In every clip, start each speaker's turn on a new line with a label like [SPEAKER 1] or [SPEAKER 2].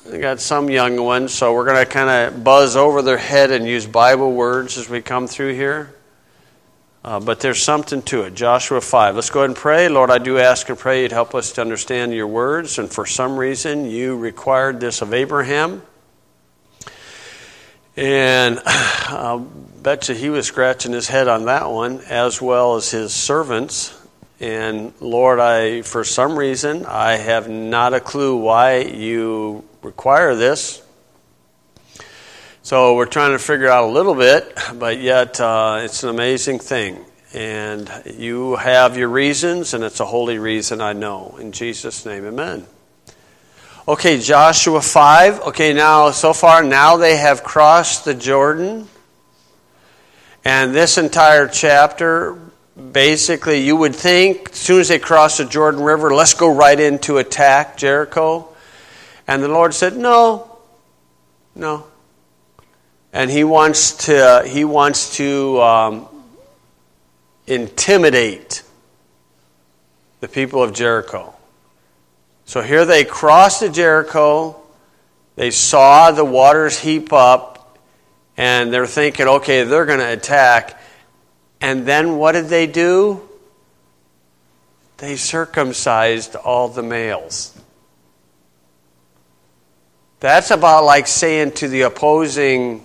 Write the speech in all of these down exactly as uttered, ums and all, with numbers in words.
[SPEAKER 1] I got some young ones, so we're going to kind of buzz over their head and use Bible words as we come through here. Uh, but there's something to it. Joshua five. Let's go ahead and pray. Lord, I do ask and pray you'd help us to understand your words. And for some reason, you required this of Abraham. And I'll bet you he was scratching his head on that one, as well as his servants. And Lord, I for some reason, I have not a clue why you require this. So we're trying to figure out a little bit, but yet uh, it's an amazing thing. And you have your reasons, and it's a holy reason, I know. In Jesus' name, amen. Okay, Joshua five. Okay, now, so far, now they have crossed the Jordan. And this entire chapter, basically, you would think, as soon as they cross the Jordan River, let's go right into attack Jericho. And the Lord said, no, no. And he wants to he wants to um, intimidate the people of Jericho. So here they crossed the Jericho. They saw the waters heap up, and they're thinking, okay, they're going to attack. And then what did they do? They circumcised all the males. That's about like saying to the opposing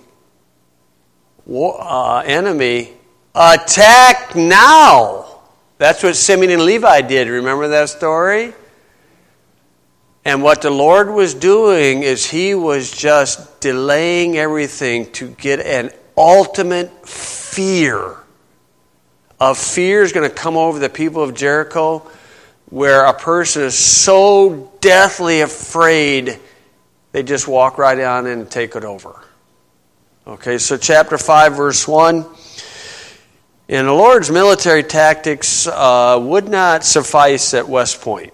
[SPEAKER 1] Uh, enemy, attack now. That's what Simeon and Levi did. Remember that story? And what the Lord was doing is he was just delaying everything to get an ultimate fear. Of fear is going to come over the people of Jericho, where a person is so deathly afraid they just walk right on in and take it over. Okay, so chapter five, verse one. And the Lord's military tactics uh, would not suffice at West Point.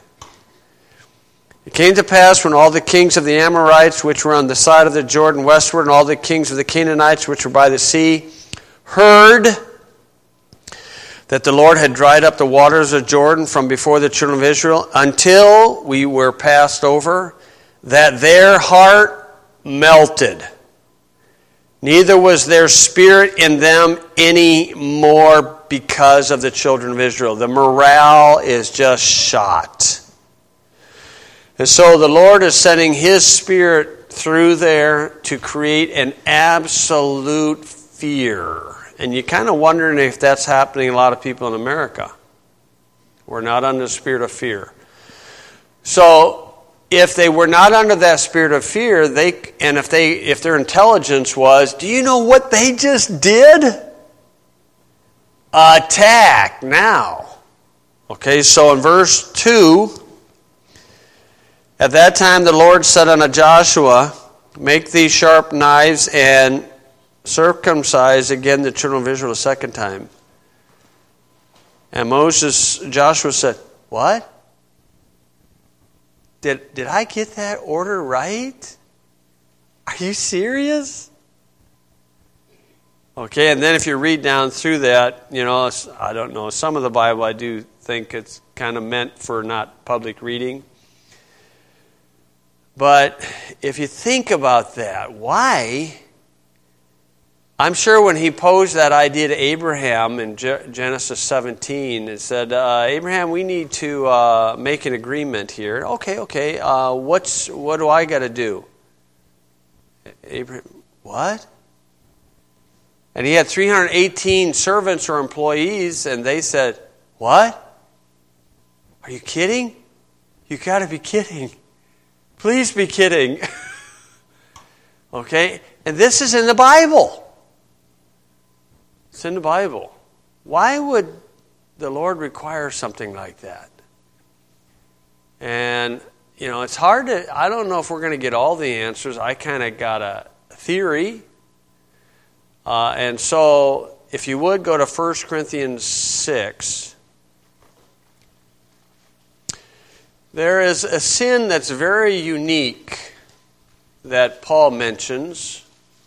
[SPEAKER 1] It came to pass when all the kings of the Amorites, which were on the side of the Jordan westward, and all the kings of the Canaanites, which were by the sea, heard that the Lord had dried up the waters of Jordan from before the children of Israel, until we were passed over, that their heart melted. Neither was their spirit in them any more because of the children of Israel. The morale is just shot. And so the Lord is sending His Spirit through there to create an absolute fear. And you're kind of wondering if that's happening to a lot of people in America. We're not under the spirit of fear. So if they were not under that spirit of fear, they and if they if their intelligence was, do you know what they just did? Attack now. Okay, so in verse two, at that time the Lord said unto Joshua, make these sharp knives and circumcise again the children of Israel a second time. And Moses, Joshua said, what? Did, did I get that order right? Are you serious? Okay, and then if you read down through that, you know, I don't know, some of the Bible I do think it's kind of meant for not public reading. But if you think about that, why? I'm sure when he posed that idea to Abraham in Genesis seventeen, it said, uh, Abraham, we need to uh, make an agreement here. Okay, okay, uh, what's what do I got to do? Abraham, what? And he had three hundred eighteen servants or employees, and they said, what? Are you kidding? You got to be kidding. Please be kidding. Okay, and this is in the Bible. It's in the Bible. Why would the Lord require something like that? And, you know, it's hard to, I don't know if we're going to get all the answers. I kind of got a theory. Uh, and so, if you would, go to First Corinthians six. There is a sin that's very unique that Paul mentions.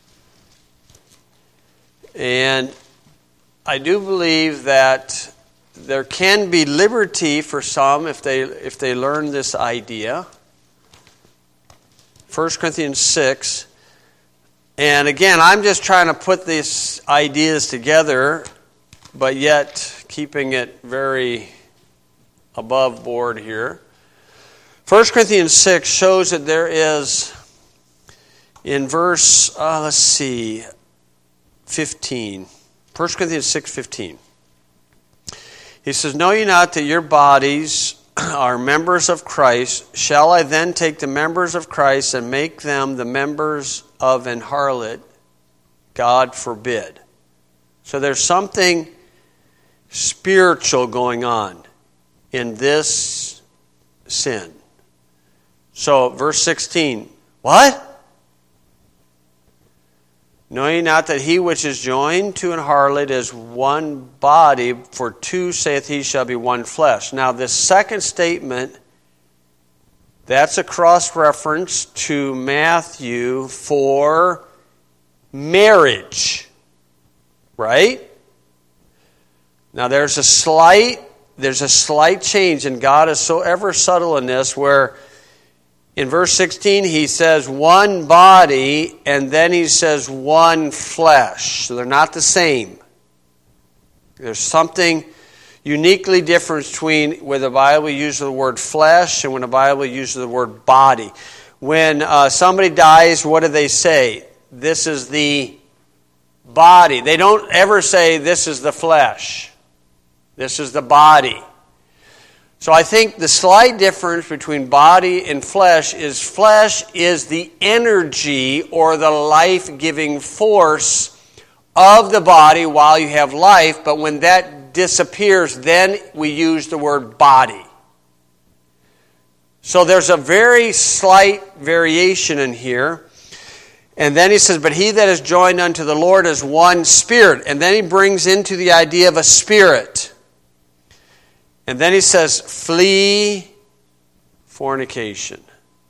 [SPEAKER 1] And I do believe that there can be liberty for some if they if they learn this idea. First Corinthians six. And again, I'm just trying to put these ideas together, but yet keeping it very above board here. First Corinthians six shows that there is, in verse, uh, let's see, fifteen. First Corinthians six fifteen. He says, "Know ye not that your bodies are members of Christ? Shall I then take the members of Christ and make them the members of an harlot? God forbid." So there's something spiritual going on in this sin. So verse sixteen, what? "Know ye not that he which is joined to an harlot is one body, for two, saith he, shall be one flesh." Now this second statement, that's a cross-reference to Matthew for marriage, right? Now there's a slight, there's a slight change, and God is so ever subtle in this, where in verse sixteen, he says one body, and then he says one flesh. So they're not the same. There's something uniquely different between when the Bible uses the word flesh and when the Bible uses the word body. When uh, somebody dies, what do they say? This is the body. They don't ever say this is the flesh. This is the body. So I think the slight difference between body and flesh is flesh is the energy or the life-giving force of the body while you have life, but when that disappears, then we use the word body. So there's a very slight variation in here. And then he says, "But he that is joined unto the Lord is one spirit." And then he brings into the idea of a spirit. And then he says, "Flee fornication.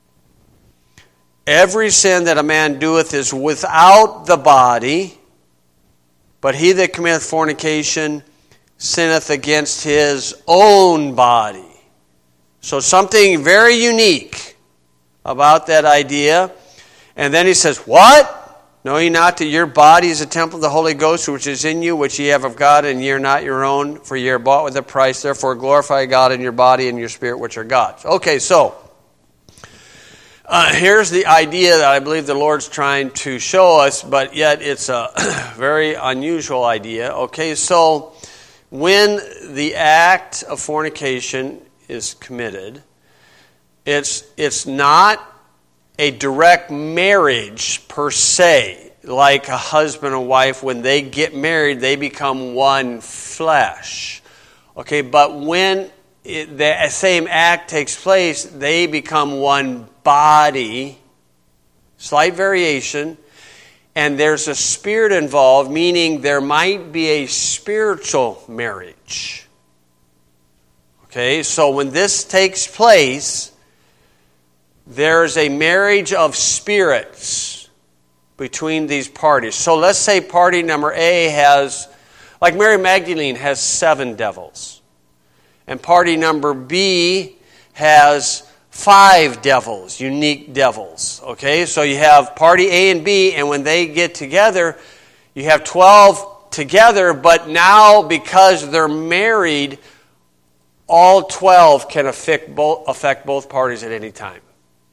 [SPEAKER 1] Every sin that a man doeth is without the body, but he that committeth fornication sinneth against his own body." So something very unique about that idea. And then he says, "What? Know ye not that your body is a temple of the Holy Ghost, which is in you, which ye have of God, and ye are not your own, for ye are bought with a price. Therefore glorify God in your body and your spirit, which are God's." Okay, so uh, here's the idea that I believe the Lord's trying to show us, but yet it's a very unusual idea. Okay, so when the act of fornication is committed, it's it's not a direct marriage per se, like a husband and wife. When they get married, they become one flesh. Okay, but when it, the same act takes place, they become one body. Slight variation. And there's a spirit involved, meaning there might be a spiritual marriage. Okay, so when this takes place, there's a marriage of spirits between these parties. So let's say party number A has, like Mary Magdalene has seven devils. And party number B has five devils, unique devils. Okay, so you have party A and B, and when they get together, you have twelve together, but now because they're married, all twelve can affect both, affect both parties at any time.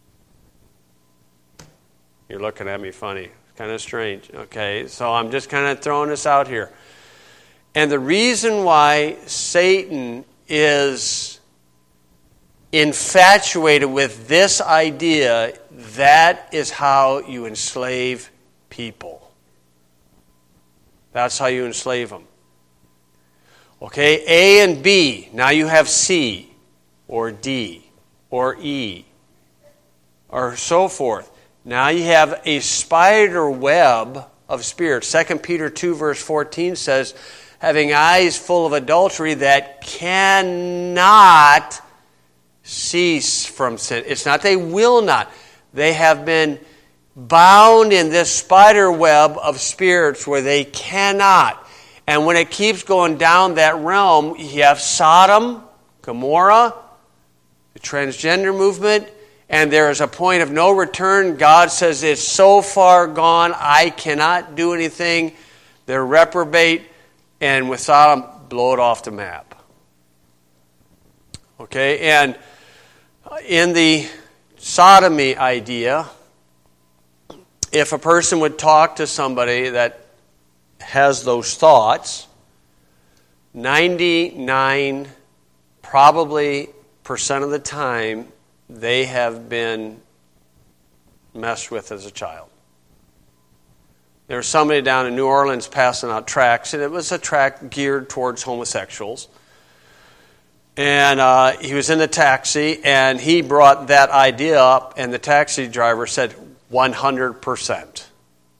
[SPEAKER 1] You're looking at me funny. It's kind of strange. Okay, so I'm just kind of throwing this out here. And the reason why Satan is infatuated with this idea, that is how you enslave people. That's how you enslave them. Okay, A and B. Now you have C or D or E or so forth. Now you have a spider web of spirits. Second Peter two verse fourteen says, "Having eyes full of adultery that cannot cease from sin." It's not they will not. They have been bound in this spider web of spirits where they cannot. And when it keeps going down that realm, you have Sodom, Gomorrah, the transgender movement, and there is a point of no return. God says it's so far gone, I cannot do anything. They're reprobate, and with Sodom, blow it off the map. Okay, and in the sodomy idea, if a person would talk to somebody that has those thoughts, ninety-nine probably percent of the time they have been messed with as a child. There was somebody down in New Orleans passing out tracts, and it was a tract geared towards homosexuals. And uh, he was in the taxi, and he brought that idea up, and the taxi driver said, one hundred percent.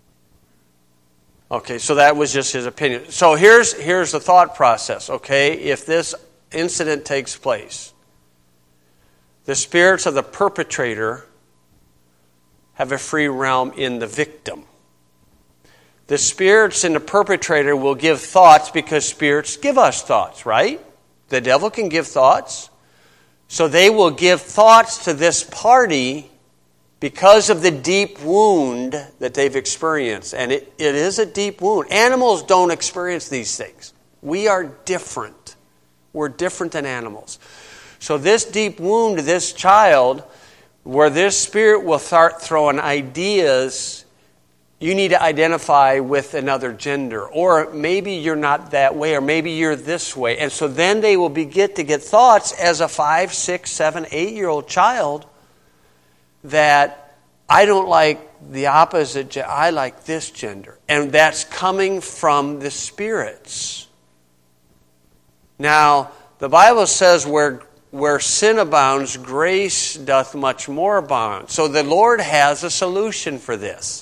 [SPEAKER 1] Okay, so that was just his opinion. So here's, here's the thought process, okay? If this incident takes place, the spirits of the perpetrator have a free realm in the victim. The spirits in the perpetrator will give thoughts because spirits give us thoughts, right? The devil can give thoughts. So they will give thoughts to this party because of the deep wound that they've experienced. And it, it is a deep wound. Animals don't experience these things. We are different. We're different than animals. So this deep wound to this child, where this spirit will start throwing ideas, you need to identify with another gender. Or maybe you're not that way, or maybe you're this way. And so then they will begin to get thoughts as a five, six, seven, eight-year-old child that I don't like the opposite gender, I like this gender. And that's coming from the spirits. Now, the Bible says where, where sin abounds, grace doth much more abound. So the Lord has a solution for this.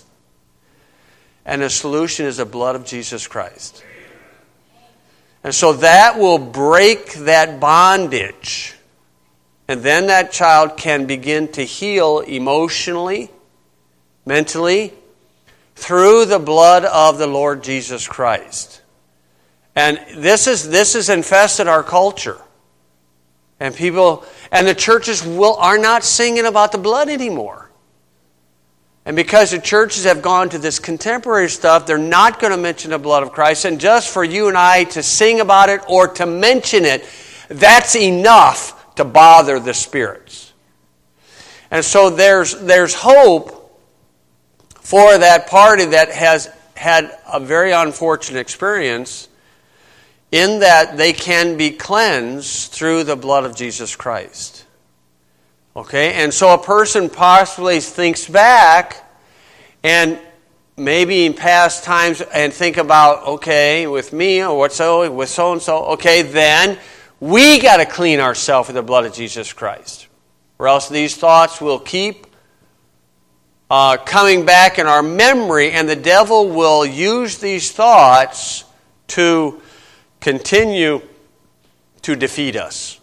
[SPEAKER 1] And the solution is the blood of Jesus Christ. And so that will break that bondage. And then that child can begin to heal emotionally, mentally, through the blood of the Lord Jesus Christ. And this is this has infested our culture. And people and the churches will are not singing about the blood anymore. And because the churches have gone to this contemporary stuff, they're not going to mention the blood of Christ. And just for you and I to sing about it or to mention it, that's enough to bother the spirits. And so there's there's hope for that party that has had a very unfortunate experience, in that they can be cleansed through the blood of Jesus Christ. Okay, and so a person possibly thinks back and maybe in past times and think about, okay, with me or what's so with so and so, okay, then we got to clean ourselves with the blood of Jesus Christ, or else these thoughts will keep uh, coming back in our memory, and the devil will use these thoughts to continue to defeat us.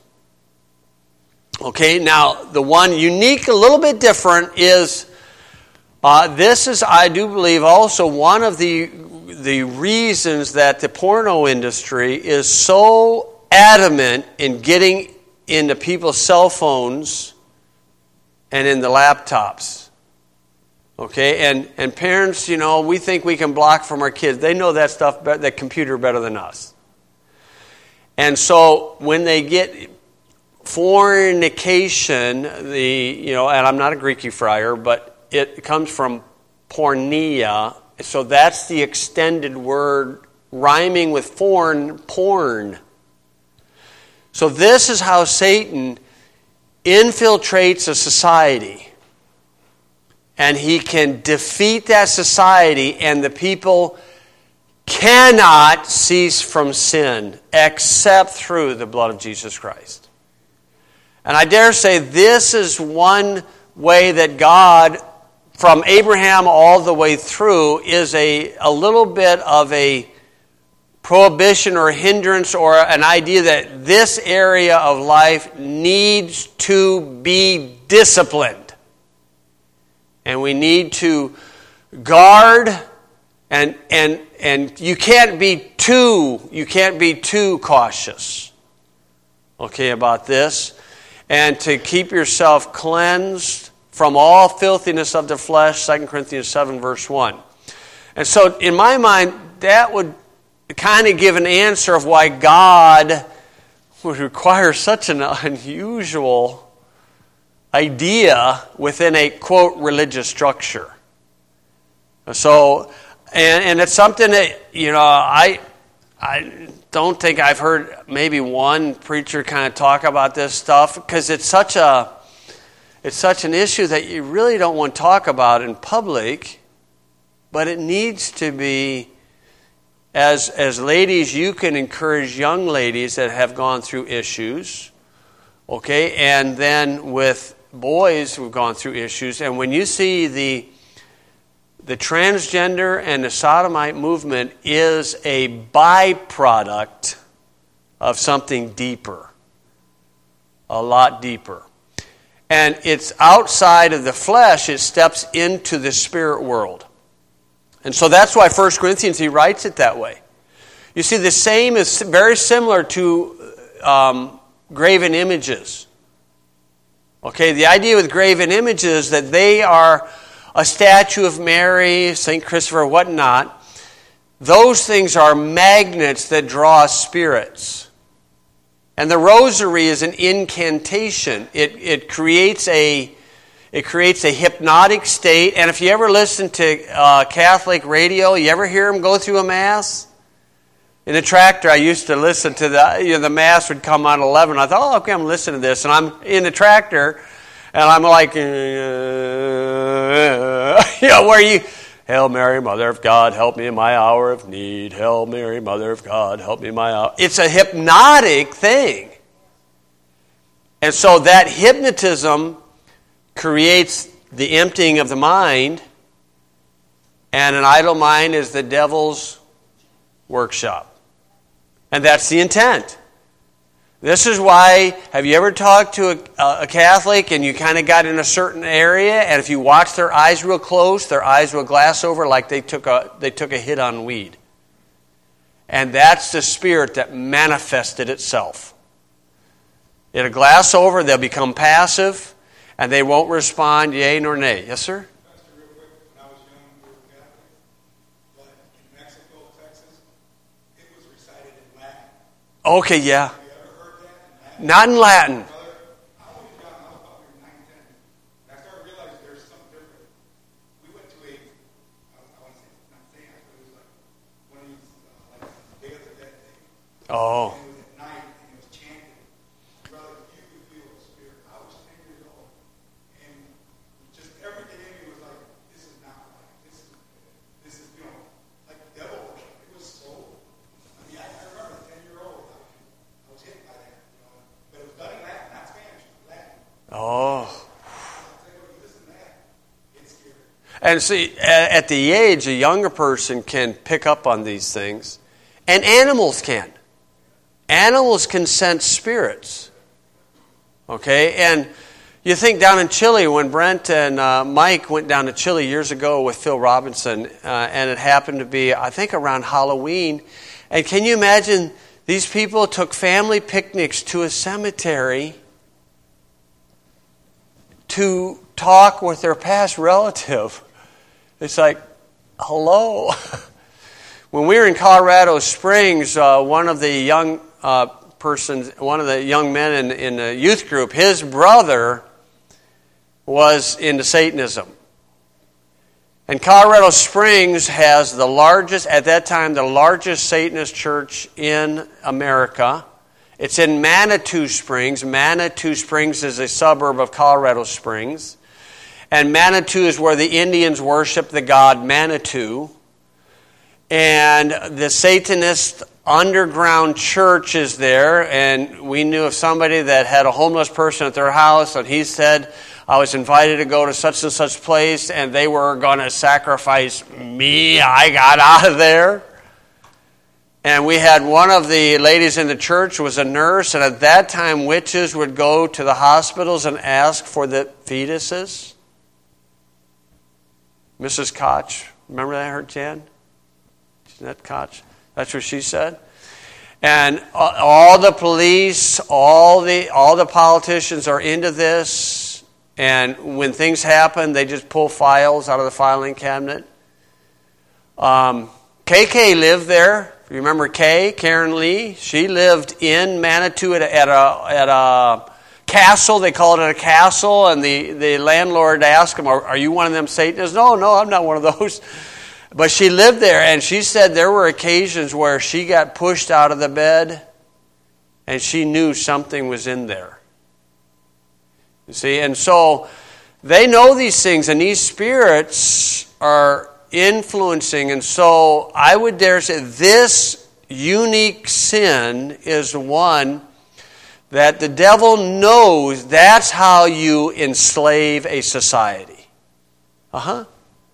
[SPEAKER 1] Okay, now the one unique, a little bit different is, uh, this is, I do believe, also one of the, the reasons that the porno industry is so adamant in getting into people's cell phones and in the laptops. Okay, and, and parents, you know, we think we can block from our kids. They know that stuff, that computer better than us. And so when they get fornication, the you know, and I'm not a Greek friar, but it comes from porneia, so that's the extended word rhyming with foreign, porn. So this is how Satan infiltrates a society, and he can defeat that society, and the people cannot cease from sin except through the blood of Jesus Christ. And I dare say this is one way that God, from Abraham all the way through, is a, a little bit of a prohibition or hindrance or an idea that this area of life needs to be disciplined. And we need to guard, and and and you can't be too you can't be too cautious, okay, about this. And to keep yourself cleansed from all filthiness of the flesh, Second Corinthians seven, verse one. And so in my mind, that would kind of give an answer of why God would require such an unusual idea within a, quote, religious structure. So, and, and it's something that, you know, I I don't think I've heard maybe one preacher kind of talk about this stuff, because it's such a it's such an issue that you really don't want to talk about in public, but it needs to be, as as ladies, you can encourage young ladies that have gone through issues, okay, and then with boys who've gone through issues, and when you see the the transgender and the sodomite movement is a byproduct of something deeper, a lot deeper. And it's outside of the flesh, it steps into the spirit world. And so that's why First Corinthians, he writes it that way. You see, the same is very similar to um, graven images. Okay, the idea with graven images is that they are a statue of Mary, Saint Christopher, whatnot. Those things are magnets that draw spirits. And the rosary is an incantation. It it creates a it creates a hypnotic state. And if you ever listen to uh, Catholic radio, you ever hear them go through a mass? In the tractor, I used to listen to the you know the mass would come on eleven. I thought, oh, okay, I'm listening to this, and I'm in the tractor. And I'm like, uh, you know, where you, Hail Mary, Mother of God, help me in my hour of need. Hail Mary, Mother of God, help me in my hour. It's a hypnotic thing. And so that hypnotism creates the emptying of the mind, and an idle mind is the devil's workshop. And that's the intent. This is why, have you ever talked to a, a Catholic and you kind of got in a certain area, and if you watch their eyes real close, their eyes will glass over like they took a they took a hit on weed. And that's the spirit that manifested itself. It'll glass over, they'll become passive, and they won't respond yea nor nay. Yes, sir?
[SPEAKER 2] Pastor, real quick, when I was young, we were Catholic, but in Mexico, Texas, it was recited in Latin.
[SPEAKER 1] Okay, yeah.
[SPEAKER 2] Not in Latin. Brother, I was young. I was about nine, ten. And I started realizing there's something different. We went to a, I want to say, not dance, but it was like one of these, uh, like, Day of the Dead thing.
[SPEAKER 1] Oh.
[SPEAKER 2] And it was at night, and it was chanting. Brother, you could feel the spirit. I was ten years old. And just everything in me was like, this is not right. This is, this is, you know, like devil worship. It was so, I mean, I, I remember a ten-year-old, I was hit by that. But it was done in Latin, not Spanish, Latin.
[SPEAKER 1] Oh.
[SPEAKER 2] Listen to that. It's scary.
[SPEAKER 1] And see, at the age, a younger person can pick up on these things, and animals can. Animals can sense spirits. Okay, and you think down in Chile, when Brent and uh, Mike went down to Chile years ago with Phil Robinson, uh, and it happened to be, I think, around Halloween. And can you imagine? These people took family picnics to a cemetery to talk with their past relative. It's like, hello. When we were in Colorado Springs, uh, one of the young uh, persons, one of the young men in, in the youth group, his brother was into Satanism. And Colorado Springs has the largest, at that time, the largest Satanist church in America. It's in Manitou Springs. Manitou Springs is a suburb of Colorado Springs. And Manitou is where the Indians worship the god Manitou. And the Satanist underground church is there. And we knew of somebody that had a homeless person at their house, and he said, I was invited to go to such and such place, and they were going to sacrifice me. I got out of there. And we had one of the ladies in the church was a nurse, and at that time, witches would go to the hospitals and ask for the fetuses. Missus Koch, remember that, her, Jan? Jeanette Koch? That's what she said. And all the police, all the all the politicians are into this. And when things happen, they just pull files out of the filing cabinet. Um, K K lived there. You remember Kay, Karen Lee? She lived in Manitou at a, at a, at a castle. They called it a castle. And the, the landlord asked him, are, are you one of them Satanists? No, no, I'm not one of those. But she lived there, and she said there were occasions where she got pushed out of the bed, and she knew something was in there. You see, and so they know these things, and these spirits are influencing. And so I would dare say this unique sin is one that the devil knows that's how you enslave a society. Uh-huh.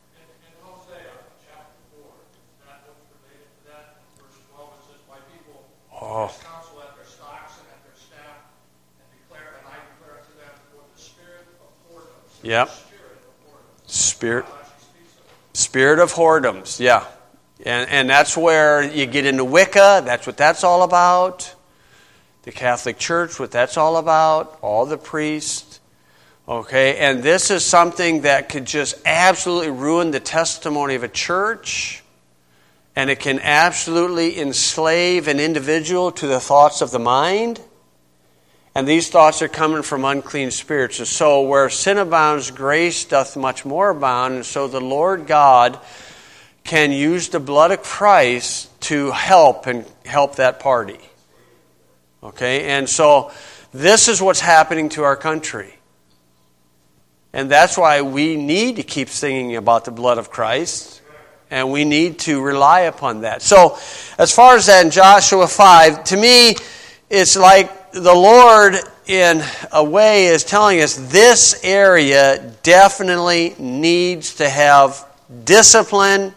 [SPEAKER 1] Oh.
[SPEAKER 2] Counsel at their stocks and at their staff, and declare, and I declare to them for the spirit of whoredoms.
[SPEAKER 1] Yep.
[SPEAKER 2] Spirit of whoredoms.
[SPEAKER 1] Spirit. Spirit of whoredoms, yeah. And, and that's where you get into Wicca. That's what that's all about. The Catholic Church, what that's all about. All the priests. Okay, and this is something that could just absolutely ruin the testimony of a church. And it can absolutely enslave an individual to the thoughts of the mind. And these thoughts are coming from unclean spirits. And so where sin abounds, grace doth much more abound. And so the Lord God can use the blood of Christ to help and help that party. Okay, and so this is what's happening to our country. And that's why we need to keep singing about the blood of Christ. And we need to rely upon that. So, as far as that in Joshua five, to me, it's like the Lord, in a way, is telling us this area definitely needs to have discipline.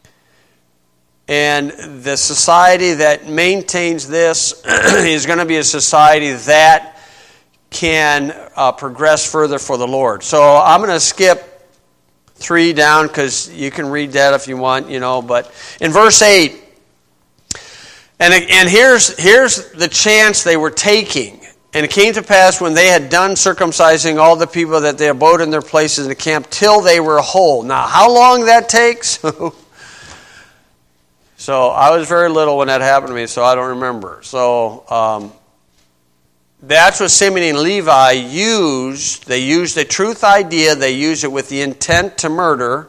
[SPEAKER 1] And the society that maintains this is going to be a society that can uh, progress further for the Lord. So, I'm going to skip three down because you can read that if you want, you know. But in verse eight, and and here's here's the chance they were taking. And it came to pass when they had done circumcising all the people that they abode in their places in the camp till they were whole. Now, how long that takes? So I was very little when that happened to me, so I don't remember. So um, that's what Simeon and Levi used. They used a truth idea. They used it with the intent to murder.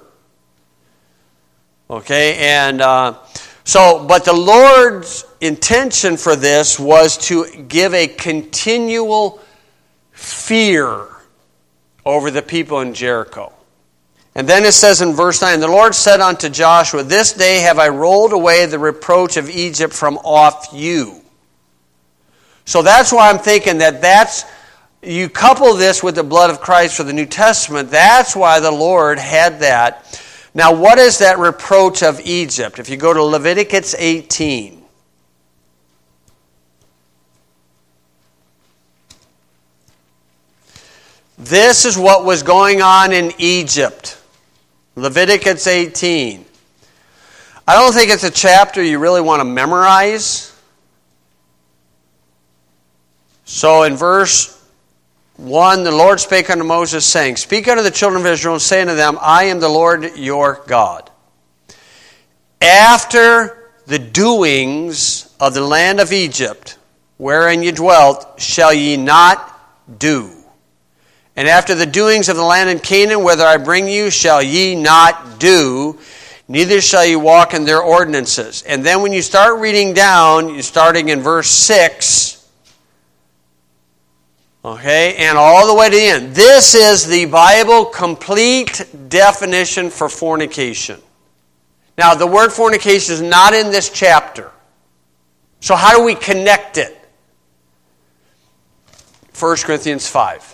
[SPEAKER 1] Okay, and uh, so, but the Lord's intention for this was to give a continual fear over the people in Jericho. And then it says in verse nine, the Lord said unto Joshua, this day have I rolled away the reproach of Egypt from off you. So that's why I'm thinking that that's, you couple this with the blood of Christ for the New Testament, that's why the Lord had that. Now, what is that reproach of Egypt? If you go to Leviticus eighteen. This is what was going on in Egypt. Leviticus eighteen. I don't think it's a chapter you really want to memorize. So in verse one, the Lord spake unto Moses, saying, speak unto the children of Israel, and say unto them, I am the Lord your God. After the doings of the land of Egypt, wherein ye dwelt, shall ye not do. And after the doings of the land in Canaan, whither I bring you, shall ye not do, neither shall ye walk in their ordinances. And then when you start reading down, you're starting in verse six, okay, and all the way to the end. This is the Bible complete definition for fornication. Now, the word fornication is not in this chapter. So how do we connect it? First Corinthians five.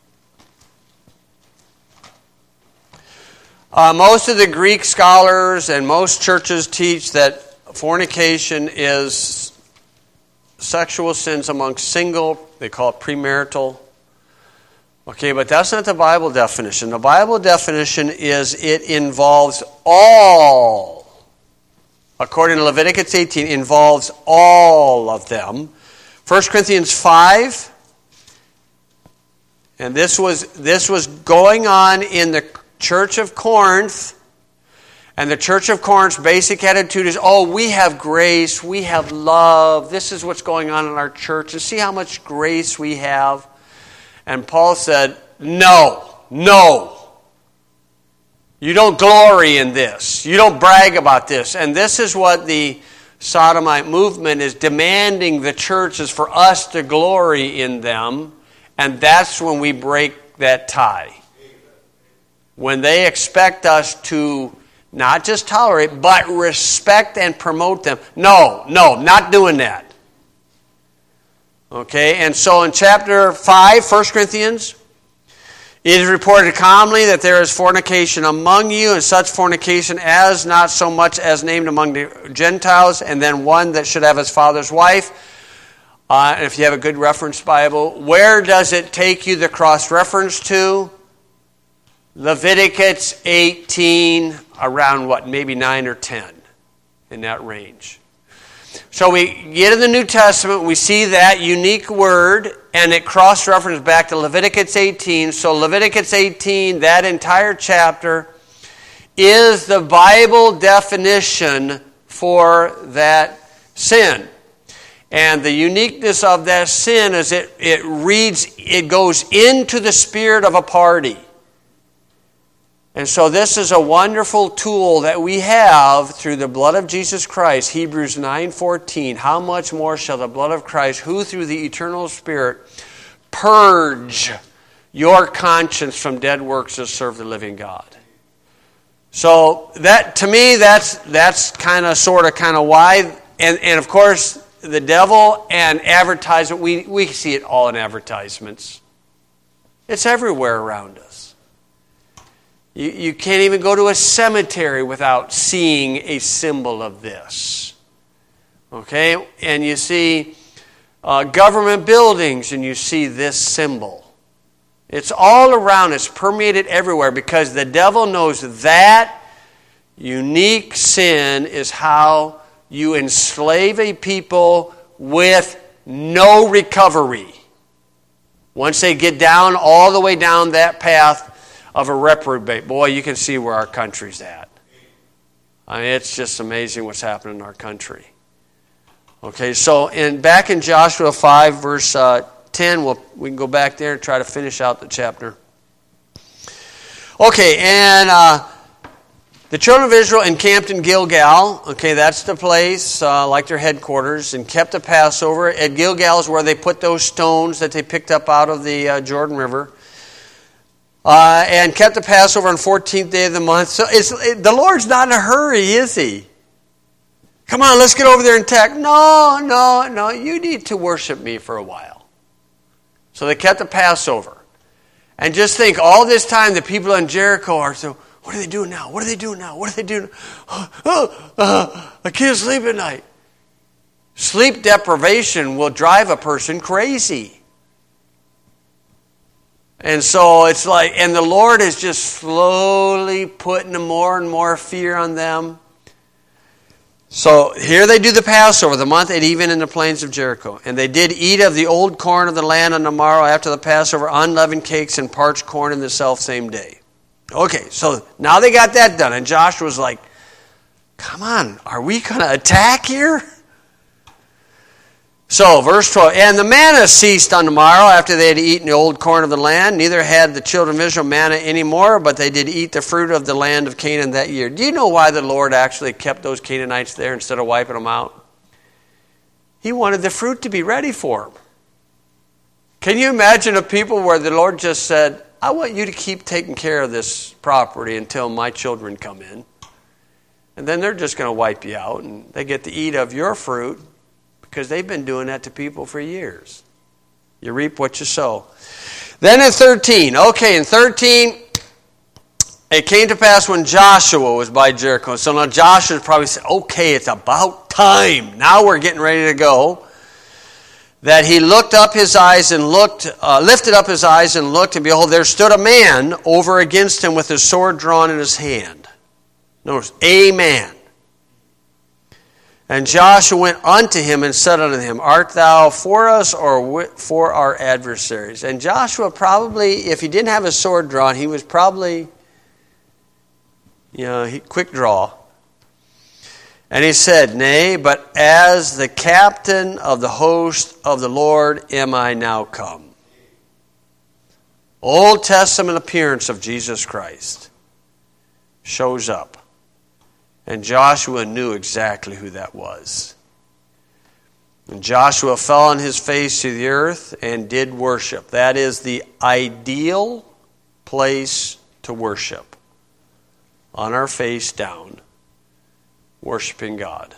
[SPEAKER 1] Uh, most of the Greek scholars and most churches teach that fornication is sexual sins among single, they call it premarital. Okay, but that's not the Bible definition. The Bible definition is it involves all, according to Leviticus eighteen, involves all of them. First Corinthians five And this was this was going on in the church of Corinth. And the church of Corinth's basic attitude is, oh, we have grace, we have love. This is what's going on in our church. And see how much grace we have. And Paul said, no, no. You don't glory in this. You don't brag about this. And this is what the Sodomite movement is demanding the church is for us to glory in them. And that's when we break that tie. When they expect us to not just tolerate, but respect and promote them. No, no, not doing that. Okay, and so in chapter five, First Corinthians, it is reported commonly that there is fornication among you, and such fornication as not so much as named among the Gentiles, and then one that should have his father's wife. Uh, and if you have a good reference Bible, where does it take you the cross-reference to? Leviticus eighteen, around what, maybe nine or ten, in that range. So we get in the New Testament, we see that unique word, and it cross-references back to Leviticus eighteen. So Leviticus eighteen, that entire chapter, is the Bible definition for that sin. And the uniqueness of that sin is it, it reads, it goes into the spirit of a party. And so this is a wonderful tool that we have through the blood of Jesus Christ. Hebrews nine fourteen. How much more shall the blood of Christ, who through the eternal Spirit purge your conscience from dead works to serve the living God. So that, to me, that's that's kind of, sort of, kind of why. And, and of course, the devil and advertisement, we, we see it all in advertisements. It's everywhere around us. You, you can't even go to a cemetery without seeing a symbol of this. Okay? And you see uh, government buildings and you see this symbol. It's all around. It's permeated everywhere because the devil knows that unique sin is how you enslave a people with no recovery. Once they get down, all the way down that path of a reprobate. Boy, you can see where our country's at. I mean, it's just amazing what's happening in our country. Okay, so in back in Joshua five, verse uh, ten, we'll, we can go back there and try to finish out the chapter. Okay, and uh, the children of Israel encamped in Gilgal. Okay, that's the place, uh, like their headquarters, and kept the Passover. At Gilgal is where they put those stones that they picked up out of the uh, Jordan River. Uh, and kept the Passover on the fourteenth day of the month. So it's, it, the Lord's not in a hurry, is He? Come on, let's get over there and attack. No, no, no, you need to worship me for a while. So they kept the Passover. And just think, all this time the people in Jericho are so, what are they doing now? What are they doing now? What are they doing? Oh, oh, uh, I can't sleep at night. Sleep deprivation will drive a person crazy. And so it's like, and the Lord is just slowly putting more and more fear on them. So here they do the Passover, the month at even in the plains of Jericho. And they did eat of the old corn of the land on the morrow after the Passover, unleavened cakes and parched corn in the self-same day. Okay, so now they got that done. And Joshua's like, come on, are we going to attack here? So, verse twelve, and the manna ceased on the morrow after they had eaten the old corn of the land. Neither had the children of Israel manna anymore, but they did eat the fruit of the land of Canaan that year. Do you know why the Lord actually kept those Canaanites there instead of wiping them out? He wanted the fruit to be ready for them. Can you imagine a people where the Lord just said, I want you to keep taking care of this property until my children come in. And then they're just going to wipe you out, and they get to eat of your fruit. Because they've been doing that to people for years. You reap what you sow. Then in thirteen, okay, in thirteen, it came to pass when Joshua was by Jericho. So now Joshua probably said, okay, it's about time. Now we're getting ready to go. That he looked up his eyes and looked, uh, lifted up his eyes and looked, and behold, there stood a man over against him with his sword drawn in his hand. Notice, a man. And Joshua went unto him and said unto him, Art thou for us or for our adversaries? And Joshua probably, if he didn't have his sword drawn, he was probably, you know, he, quick draw. And he said, Nay, but as the captain of the host of the Lord am I now come. Old Testament appearance of Jesus Christ shows up. And Joshua knew exactly who that was. And Joshua fell on his face to the earth and did worship. That is the ideal place to worship. On our face down, worshiping God.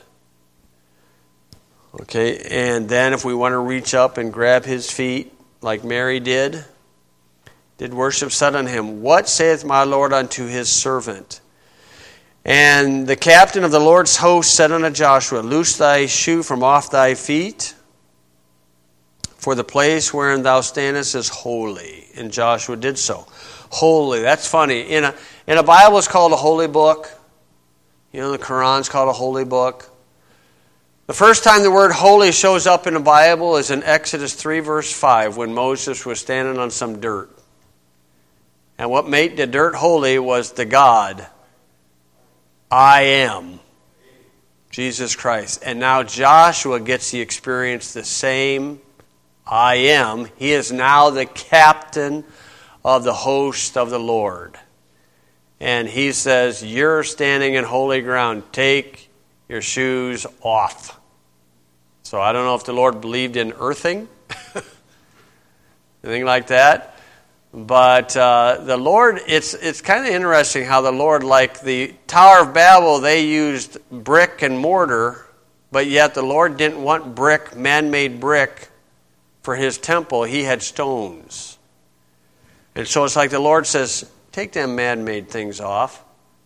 [SPEAKER 1] Okay, and then if we want to reach up and grab his feet like Mary did, did worship, said unto him, What saith my Lord unto his servant? And the captain of the Lord's host said unto Joshua, Loose thy shoe from off thy feet, for the place wherein thou standest is holy. And Joshua did so. Holy, that's funny. In a, in a Bible it's called a holy book. You know, the Quran's called a holy book. The first time the word holy shows up in the Bible is in Exodus three, verse five, when Moses was standing on some dirt. And what made the dirt holy was the God, I am, Jesus Christ. And now Joshua gets to experience the same I am. He is now the captain of the host of the Lord. And he says, You're standing in holy ground. Take your shoes off. So I don't know if the Lord believed in earthing, anything like that. But uh, the Lord, it's it's kind of interesting how the Lord, like the Tower of Babel, they used brick and mortar, but yet the Lord didn't want brick, man-made brick, for his temple. He had stones. And so it's like the Lord says, take them man-made things off.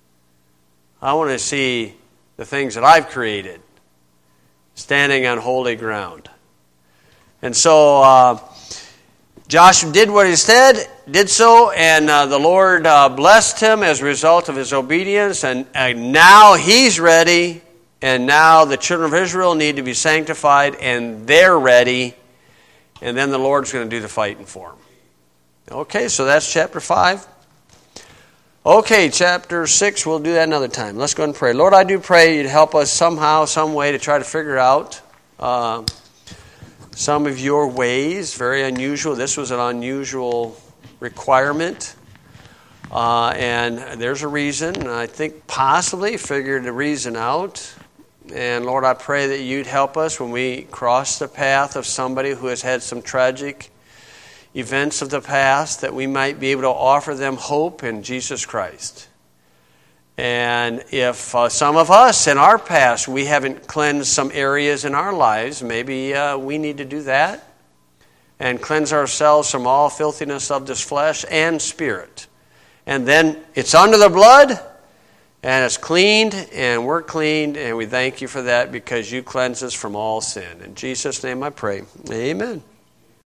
[SPEAKER 1] I want to see the things that I've created, standing on holy ground. And so Uh, Joshua did what he said, did so, and uh, the Lord uh, blessed him as a result of his obedience, and, and now he's ready, and now the children of Israel need to be sanctified, and they're ready, and then the Lord's going to do the fighting for them. Okay, so that's chapter five. Okay, chapter six, we'll do that another time. Let's go and pray. Lord, I do pray you'd help us somehow, some way to try to figure out Uh, some of your ways, very unusual. This was an unusual requirement. Uh, and there's a reason. And I think possibly figured the reason out. And Lord, I pray that you'd help us when we cross the path of somebody who has had some tragic events of the past, that we might be able to offer them hope in Jesus Christ. And if uh, some of us in our past, we haven't cleansed some areas in our lives, maybe uh, we need to do that and cleanse ourselves from all filthiness of this flesh and spirit. And then it's under the blood, and it's cleaned, and we're cleaned, and we thank you for that because you cleanse us from all sin. In Jesus' name I pray. Amen.